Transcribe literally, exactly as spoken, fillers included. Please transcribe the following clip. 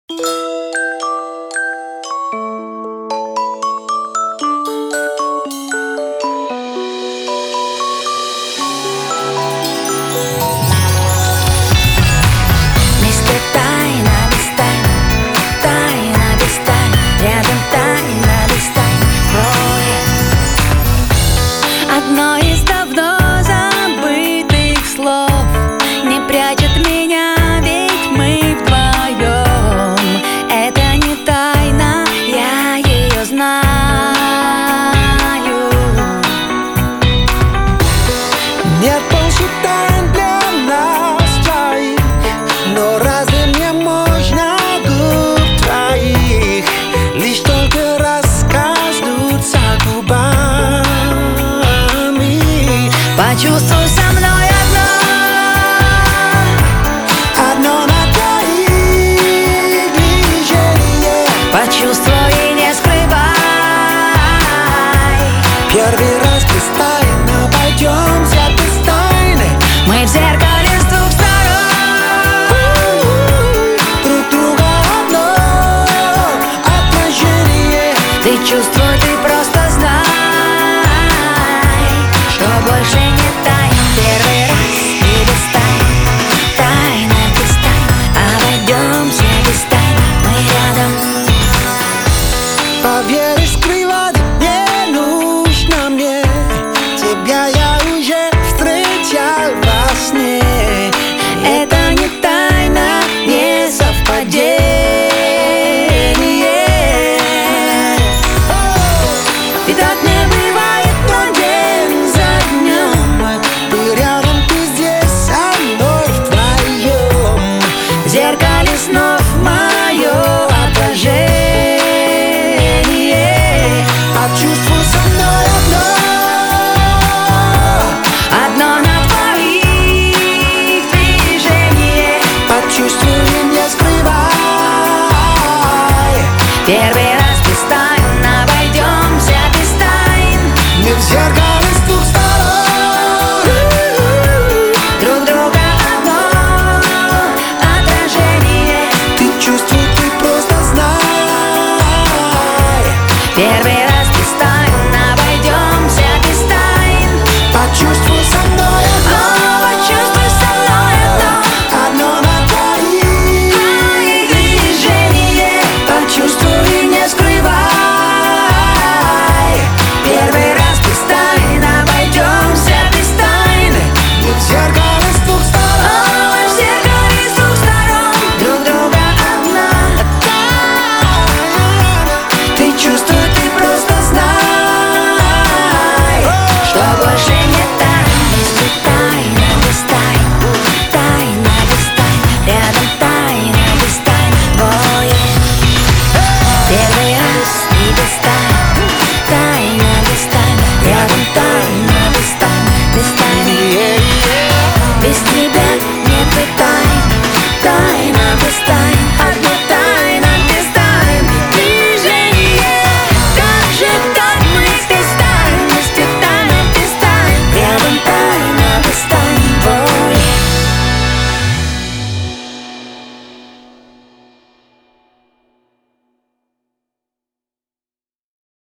Одно из давно забытых слов не прячет меня, ведь мы вдвоем. Это не тайна, я ее знаю. Нет больше тайн для нас троих, но разве мне можно губ твоих? Лишь только раскажутся губами. Почувствуй со мной одно, одно на твоих движениях. почувствуй и не скрывай. Первый раз без тайн, обойдемся без тайны. Мы в зеркале с двух сторон, Друг друга одно отражение. ты чувствуй, ты просто знай, что больше не тайн. Первый раз и без тайн, тайна без тайн, обойдемся без тайн. Мы рядом. Поверишь, скрывать не нужно мне. Тебя я уже встречал во сне. Это не тайна, не совпадение. И так не бывает, но день за днем. Ты рядом, ты здесь со мной вдвоем. В зеркале снов мое отражение. Почувствуй со мной одно, Одно на твоих движениях. почувствуй и не скрывай. Первый раз без тайн, обойдемся без тайн. Мы в зеркале с двух сторон, Друг друга одно отражение. ты чувствуй, ты просто знай. Первый раз без тайн, обойдемся без тайн. Почувствуй со мной одно, О, почувствуй со мной одно, одно на твоих твоих движениях. почувствуй и не скрывай. Первый раз без тайн, обойдемся без тайн. Мы в зеркале с двух сторон, О, мы в зеркале с двух сторон, друг друга одна. ты чувствуй, ты просто знай, Что больше не тайн, если тайна без тайн, тайна без тайн, рядом тайна без тайн, двое. Первый раз и без тайн, тайна без тайн, рядом тайна без тайн, без тайны. Без тебя не пытаюсь.